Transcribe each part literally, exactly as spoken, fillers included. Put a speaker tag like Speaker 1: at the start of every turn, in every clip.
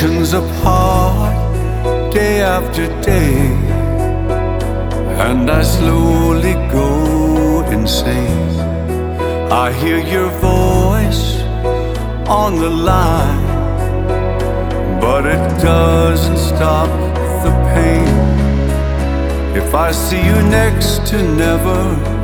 Speaker 1: Oceans apart, day after day, and I slowly go insane. I hear your voice on the line, but it doesn't stop the pain. If I see you next to never,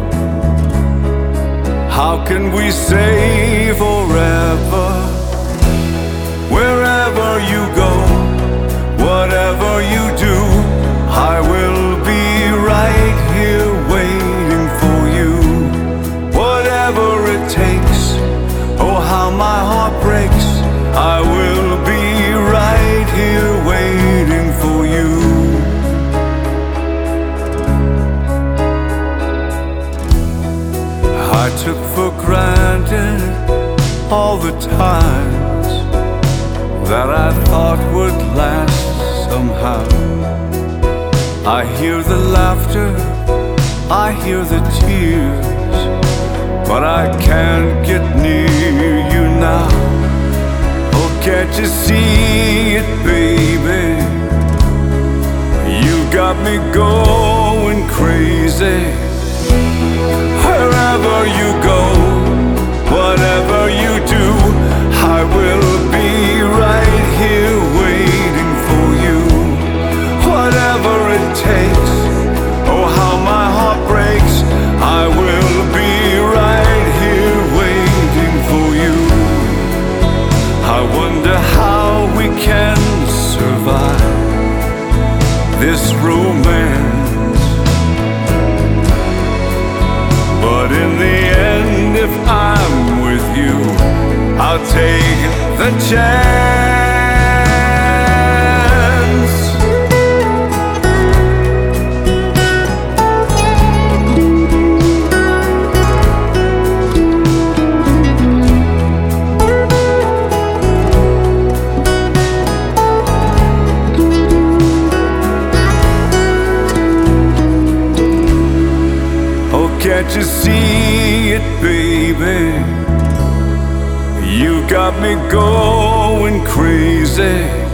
Speaker 1: how can we say forever? Wherever you go, whatever you do, I will be right here waiting for you. Whatever it takes, oh how my heart breaks, I will be right here waiting for you. I took for granted all the times that I thought would last somehow. I hear the laughter, I hear the tears, but I can't get near you now. Oh, can't you see it, baby? You got me going crazy. Wherever you go, whatever you do, I will be right here waiting for you. Whatever it takes, oh how my heart breaks, I will be right here waiting for you. I wonder how we can survive this romance, but in the end, if I'm with you, I'll take the chance. Oh, can't you see it, baby? You got me going crazy.